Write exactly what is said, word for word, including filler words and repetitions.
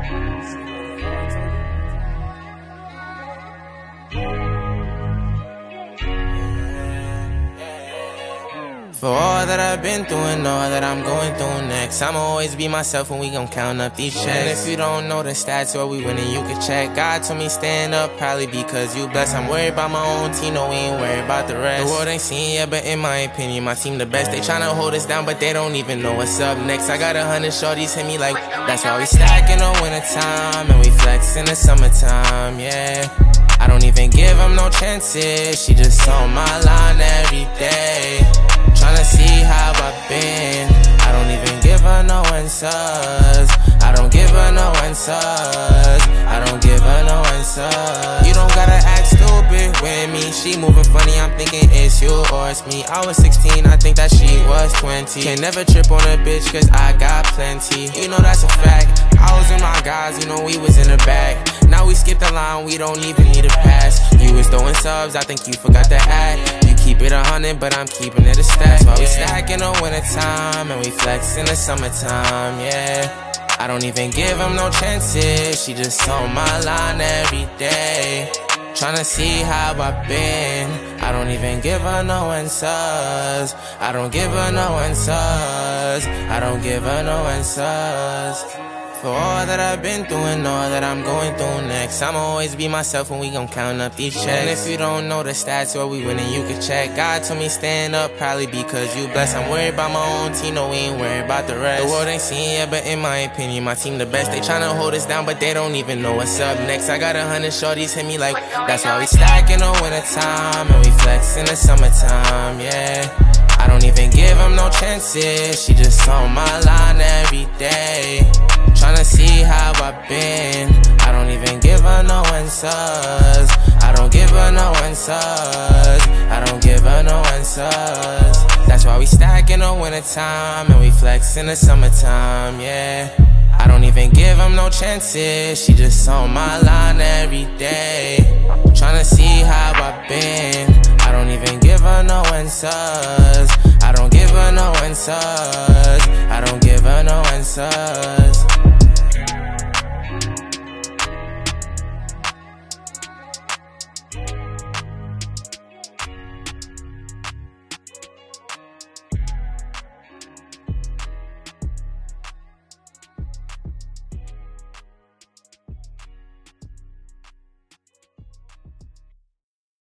For all that I've been through and all that I'm going through next, I'ma always be myself when we gon' count up these checks. And if you don't know the stats or we winning, you can check. God told me stand up, probably because you blessed. I'm worried about my own team, no, we ain't worried about the rest. The world ain't seen yet, but in my opinion, my team the best. They tryna hold us down, but they don't even know what's up next. I got a hundred shorties hit me like, that's why we stack in the wintertime and we flex in the summertime, yeah. I don't even give them no chances, she just on my line every day. Tryna see how I've been, I don't even give her no answers. I don't give her no answers. I don't give her no answers. You don't gotta act stupid with me. She moving funny, I'm thinking it's you or it's me. I was sixteen, I think that she was twenty. Can never trip on a bitch cause I got plenty. You know that's a fact. I was with my guys, you know we was in the back. Now we skip the line, we don't even need a pass. You was throwing subs, I think you forgot to add. You keep it a hundred, but I'm keeping it a stack. That's why we stack in the wintertime and we flex in the summertime, yeah. I don't even give them no chances, she just on my line every day. Tryna see how I've been, I don't even give her no answers. I don't give her no answers. I don't give her no answers. For all that I've been through and all that I'm going through next, I'ma always be myself when we gon' count up these checks. And if you don't know the stats or we winning, you can check. God told me stand up, probably because you blessed. I'm worried about my own team, no, we ain't worried about the rest. The world ain't seen yet, but in my opinion, my team the best. They tryna hold us down, but they don't even know what's up next. I got a hundred shorties hit me like, that's why we stack in the wintertime and we flex in the summertime, yeah. I don't even give them no chances, she just on my line every day. Tryna see how I've been, I don't even give her no answers. I don't give her no answers. I don't give her no answers. That's why we stack in the wintertime and we flex in the summertime, yeah. I don't even give them no chances, she just on my line every day. Tryna see how I've been, I don't even give her no answers.